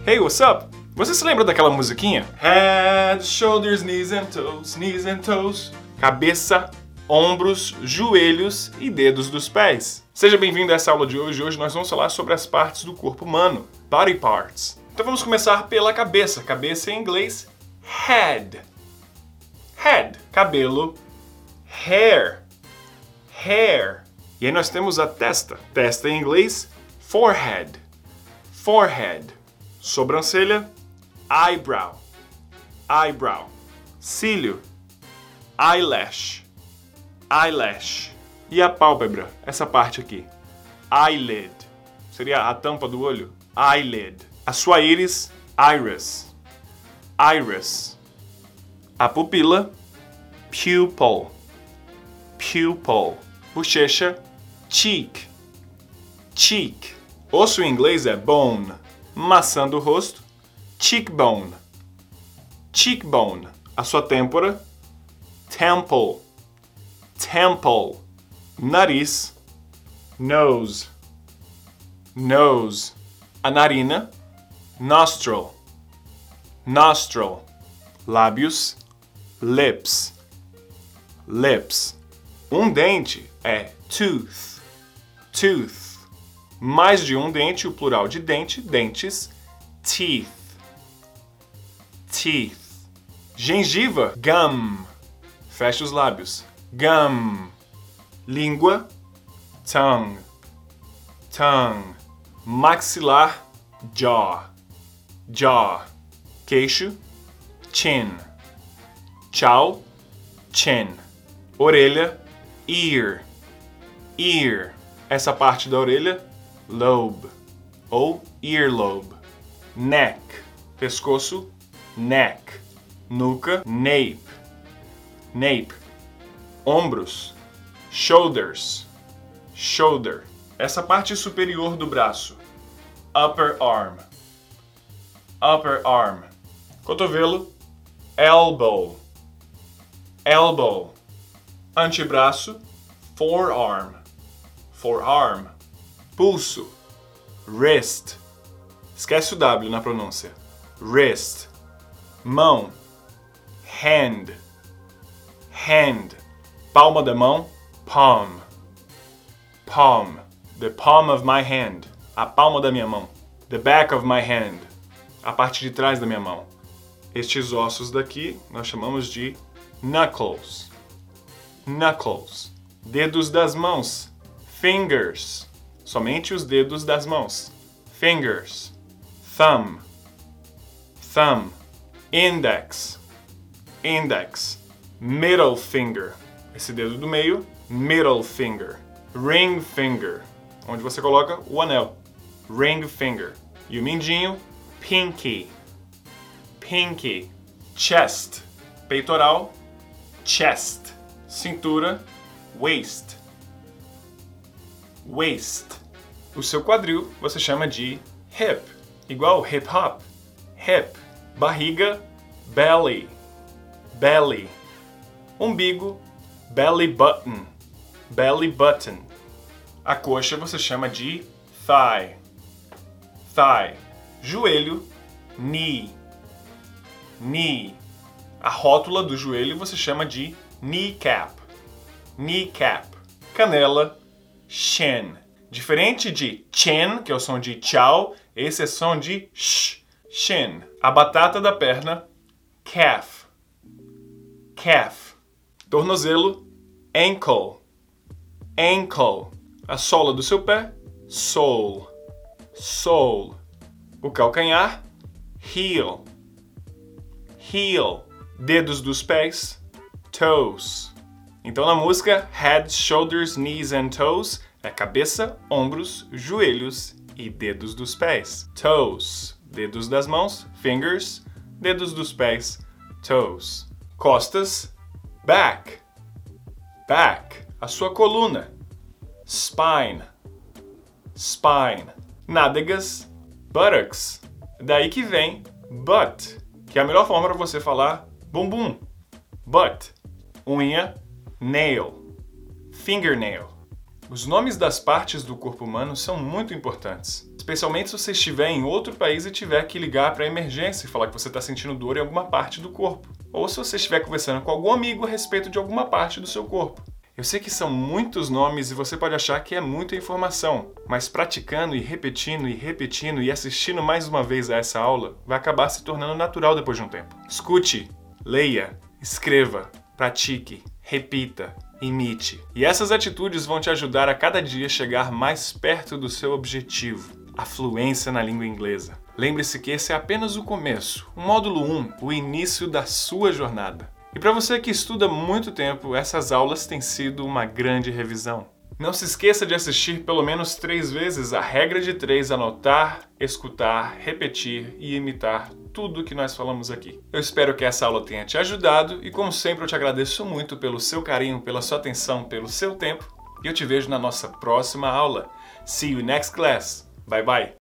Hey, what's up? Você se lembra daquela musiquinha? Head, shoulders, knees and toes, knees and toes. Cabeça, ombros, joelhos e dedos dos pés. Seja bem-vindo a essa aula de hoje. Hoje nós vamos falar sobre as partes do corpo humano, body parts. Então vamos começar pela cabeça. Cabeça em inglês, head. Head, cabelo. Hair, hair. E aí nós temos a testa. Testa em inglês, forehead. Forehead. Sobrancelha, eyebrow. Eyebrow. Cílio, eyelash. Eyelash. E a pálpebra, essa parte aqui, eyelid. Seria a tampa do olho, eyelid. A sua íris, iris. Iris. A pupila, pupil. Pupil. Bochecha, cheek. Cheek. Osso em inglês é bone. Maçã do rosto, cheekbone. Cheekbone. A sua têmpora, temple. Temple. Nariz, nose. Nose. A narina, nostril. Nostril. Lábios, lips. Lips. Um dente é tooth. Tooth. Mais de um dente, o plural de dente, dentes, teeth. Teeth. Gengiva, gum. Fecha os lábios. Gum. Língua, tongue. Tongue. Maxilar, jaw. Jaw. Queixo, chin. Tchau, chin. Orelha, ear. Ear. Essa parte da orelha, lobe ou earlobe. Neck, pescoço, neck. Nuca, nape. Nape. Ombros, shoulders. Shoulder. Essa parte superior do braço, upper arm. Upper arm. Cotovelo, elbow. Elbow. Antebraço, forearm. Forearm. Pulso, wrist. Esquece o W na pronúncia. Wrist. Mão, hand. Hand. Palma da mão, palm. Palm. The palm of my hand. A palma da minha mão. The back of my hand. A parte de trás da minha mão. Estes ossos daqui nós chamamos de knuckles. Knuckles. Dedos das mãos. Fingers. Somente os dedos das mãos. Fingers. Thumb. Thumb. Index. Index. Middle finger. Esse dedo do meio, middle finger. Ring finger. Onde você coloca o anel. Ring finger. E o mindinho, pinky. Pinky. Chest. Peitoral. Chest. Cintura. Waist. Waist. O seu quadril você chama de hip, igual hip hop. Hip. Barriga, belly. Belly. Umbigo, belly button. Belly button. A coxa você chama de thigh. Thigh. Joelho, knee. Knee. A rótula do joelho você chama de kneecap. Kneecap. Canela, shin. Diferente de chin, que é o som de tchau, esse é som de sh. Shin. A batata da perna, calf. Calf. Tornozelo, ankle. Ankle. A sola do seu pé, sole. Sole. O calcanhar, heel. Heel. Dedos dos pés, toes. Então na música Head, Shoulders, Knees and Toes é cabeça, ombros, joelhos e dedos dos pés. Toes, dedos das mãos, fingers, dedos dos pés, toes. Costas, back. Back, a sua coluna. Spine. Spine. Nádegas, buttocks. Daí que vem butt, que é a melhor forma para você falar bumbum. Butt. Unha, nail. Fingernail. Os nomes das partes do corpo humano são muito importantes. especialmente se você estiver em outro país e tiver que ligar para a emergência e falar que você está sentindo dor em alguma parte do corpo, ou se você estiver conversando com algum amigo a respeito de alguma parte do seu corpo. Eu sei que são muitos nomes e você pode achar que é muita informação, mas praticando e repetindo e assistindo mais uma vez a essa aula, vai acabar se tornando natural depois de um tempo. Escute, leia, escreva, pratique, repita, imite. E essas atitudes vão te ajudar a cada dia chegar mais perto do seu objetivo, a fluência na língua inglesa. Lembre-se que esse é apenas o começo, o módulo 1, o início da sua jornada. E para você que estuda há muito tempo, essas aulas têm sido uma grande revisão. Não se esqueça de assistir pelo menos 3 vezes a regra de 3, anotar, escutar, repetir e imitar tudo que nós falamos aqui. Eu espero que essa aula tenha te ajudado e, como sempre, eu te agradeço muito pelo seu carinho, pela sua atenção, pelo seu tempo. E eu te vejo na nossa próxima aula. See you next class. Bye bye.